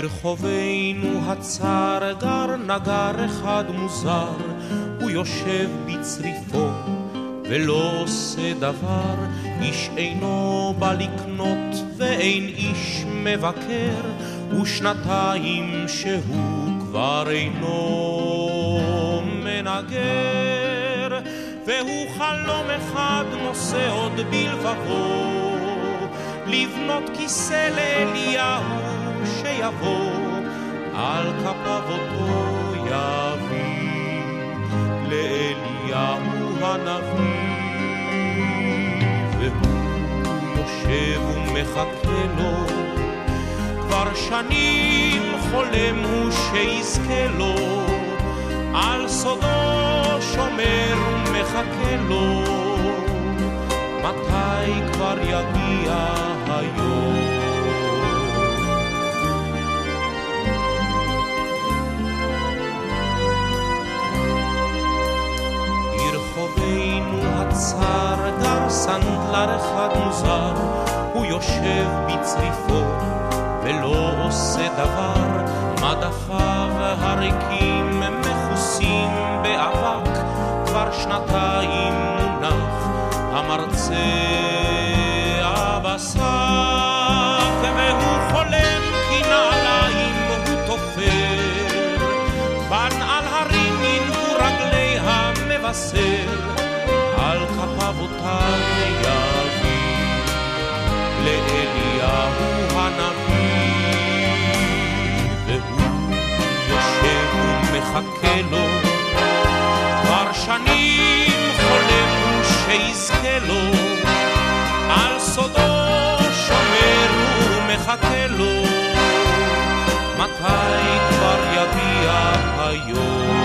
ברחובנו הצר גר נגר אחד מוזר, הוא יושב בצריפו ולא עושה דבר, איש אינו בא לקנות ואין איש מבקר, ושנתיים שהוא כבר אינו מנגר, והוא חלום אחד נושא עוד בלבבו, לבנות כיסא לאליהו שיבוא, על כפיו אותו יביא לאליהו הנביא, והוא יושב ומחכה לו, כבר שנים חולם הוא שיזכה לו, על סודו שומר ומחכה לו, מתי כבר יגיע היום. ברחובנו הצר גר סנדלר אחד מוזר, הוא יושב בצריפו ולא עושה דבר, מדפיו הריקים מכוסים באבק, כבר שנתיים מונח המרצה הבשק, והוא חולם כי נעליים הוא תופר, בנעל הרים ינעו רגלי המבשר, על כפיו אותם יביא לאליהו הנביא, והוא יושב ומחכה לו, כבר שנים חולם הוא שיזכה לו, על סודו שומר ומחכה לו, מתי כבר יגיע היום.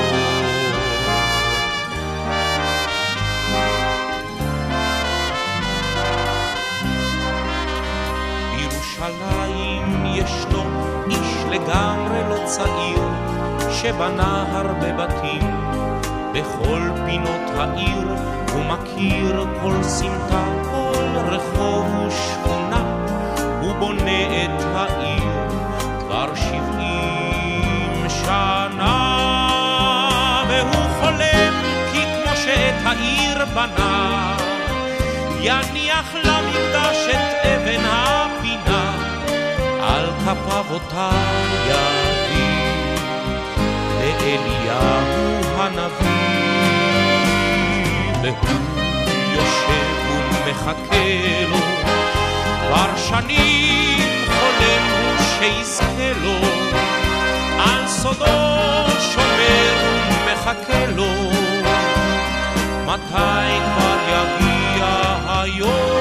בירושלים ישנו איש לגמרי לא צעיר, שבנה הרבה בתים בכל פינות העיר, הוא מכיר כל סמטה, כל רחוב ושכונה, הוא בונה את העיר כבר 70 שנה, והוא חולם כי כמו שאת העיר בנה, יניח למקדש את אבן הפינה, על כפיו אותה יביא לאליהו הנביא, והוא יושב ומחכה לו, כבר שנים חולם הוא שיזכה לו, על סודו שומר ומחכה לו, מתי כבר יגיע היום.